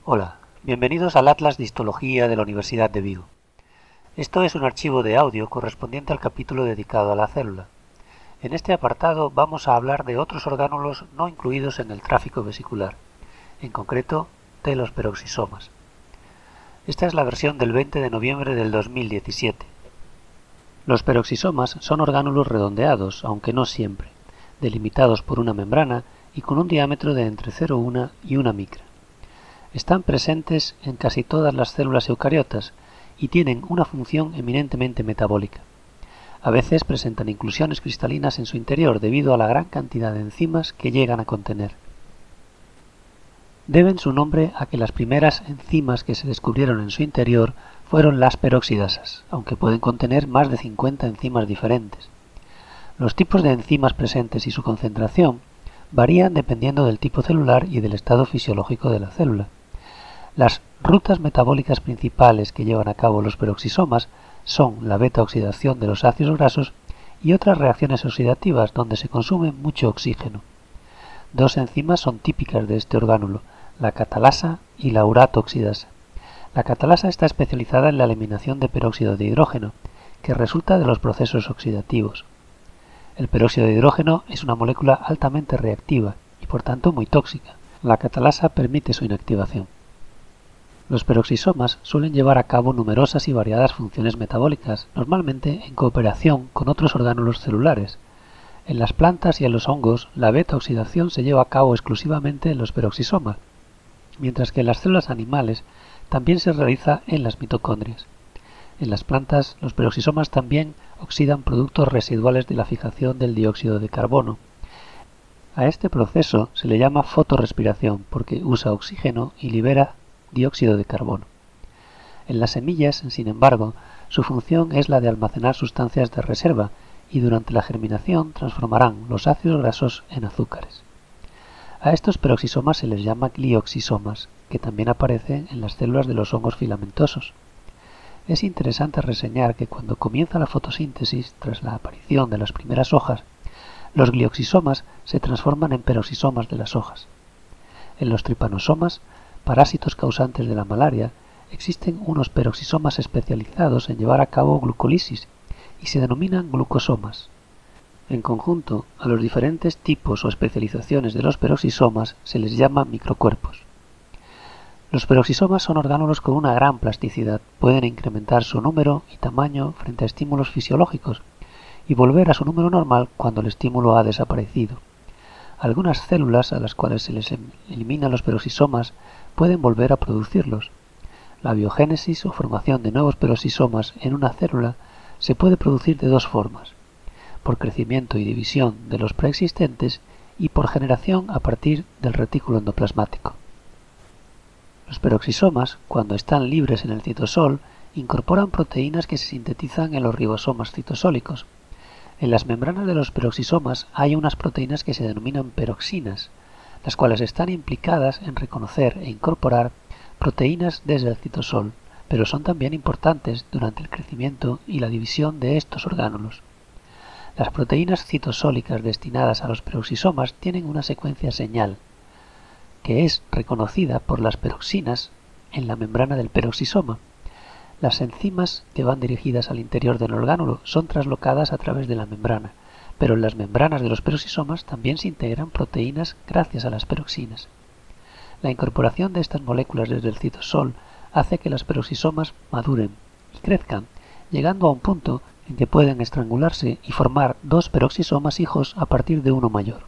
Hola, bienvenidos al Atlas de Histología de la Universidad de Vigo. Esto es un archivo de audio correspondiente al capítulo dedicado a la célula. En este apartado vamos a hablar de otros orgánulos no incluidos en el tráfico vesicular, en concreto de los peroxisomas. Esta es la versión del 20 de noviembre del 2017. Los peroxisomas son orgánulos redondeados, aunque no siempre, delimitados por una membrana y con un diámetro de entre 0,1 y 1 micra. Están presentes en casi todas las células eucariotas y tienen una función eminentemente metabólica. A veces presentan inclusiones cristalinas en su interior debido a la gran cantidad de enzimas que llegan a contener. Deben su nombre a que las primeras enzimas que se descubrieron en su interior fueron las peroxidasas, aunque pueden contener más de 50 enzimas diferentes. Los tipos de enzimas presentes y su concentración varían dependiendo del tipo celular y del estado fisiológico de la célula. Las rutas metabólicas principales que llevan a cabo los peroxisomas son la beta-oxidación de los ácidos grasos y otras reacciones oxidativas donde se consume mucho oxígeno. Dos enzimas son típicas de este orgánulo, la catalasa y la urato-oxidasa. La catalasa está especializada en la eliminación de peróxido de hidrógeno, que resulta de los procesos oxidativos. El peróxido de hidrógeno es una molécula altamente reactiva y por tanto muy tóxica. La catalasa permite su inactivación. Los peroxisomas suelen llevar a cabo numerosas y variadas funciones metabólicas, normalmente en cooperación con otros orgánulos celulares. En las plantas y en los hongos, la beta-oxidación se lleva a cabo exclusivamente en los peroxisomas, mientras que en las células animales también se realiza en las mitocondrias. En las plantas, los peroxisomas también oxidan productos residuales de la fijación del dióxido de carbono. A este proceso se le llama fotorrespiración porque usa oxígeno y libera dióxido de carbono. En las semillas, sin embargo, su función es la de almacenar sustancias de reserva y durante la germinación transformarán los ácidos grasos en azúcares. A estos peroxisomas se les llama glioxisomas, que también aparecen en las células de los hongos filamentosos. Es interesante reseñar que cuando comienza la fotosíntesis, tras la aparición de las primeras hojas, los glioxisomas se transforman en peroxisomas de las hojas. En los tripanosomas, parásitos causantes de la malaria, existen unos peroxisomas especializados en llevar a cabo glucólisis y se denominan glucosomas. En conjunto, a los diferentes tipos o especializaciones de los peroxisomas se les llama microcuerpos. Los peroxisomas son orgánulos con una gran plasticidad, pueden incrementar su número y tamaño frente a estímulos fisiológicos y volver a su número normal cuando el estímulo ha desaparecido. Algunas células a las cuales se les eliminan los peroxisomas pueden volver a producirlos. La biogénesis o formación de nuevos peroxisomas en una célula se puede producir de dos formas: por crecimiento y división de los preexistentes y por generación a partir del retículo endoplasmático. Los peroxisomas, cuando están libres en el citosol, incorporan proteínas que se sintetizan en los ribosomas citosólicos. En las membranas de los peroxisomas hay unas proteínas que se denominan peroxinas, las cuales están implicadas en reconocer e incorporar proteínas desde el citosol, pero son también importantes durante el crecimiento y la división de estos orgánulos. Las proteínas citosólicas destinadas a los peroxisomas tienen una secuencia señal, que es reconocida por las peroxinas en la membrana del peroxisoma. Las enzimas que van dirigidas al interior del orgánulo son traslocadas a través de la membrana, pero en las membranas de los peroxisomas también se integran proteínas gracias a las peroxinas. La incorporación de estas moléculas desde el citosol hace que los peroxisomas maduren y crezcan, llegando a un punto en que pueden estrangularse y formar dos peroxisomas hijos a partir de uno mayor.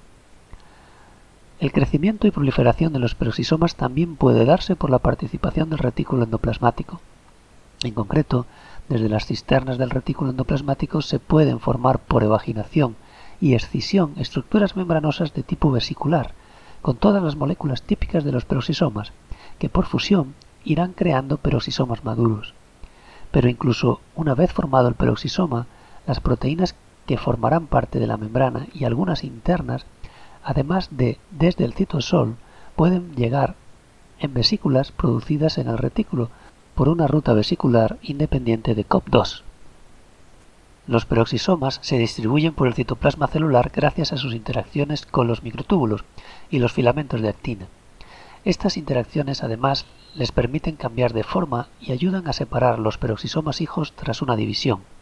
El crecimiento y proliferación de los peroxisomas también puede darse por la participación del retículo endoplasmático. En concreto, desde las cisternas del retículo endoplasmático se pueden formar por evaginación y escisión estructuras membranosas de tipo vesicular, con todas las moléculas típicas de los peroxisomas, que por fusión irán creando peroxisomas maduros. Pero incluso una vez formado el peroxisoma, las proteínas que formarán parte de la membrana y algunas internas, además de desde el citosol, pueden llegar en vesículas producidas en el retículo por una ruta vesicular independiente de COP2. Los peroxisomas se distribuyen por el citoplasma celular gracias a sus interacciones con los microtúbulos y los filamentos de actina. Estas interacciones además les permiten cambiar de forma y ayudan a separar los peroxisomas hijos tras una división,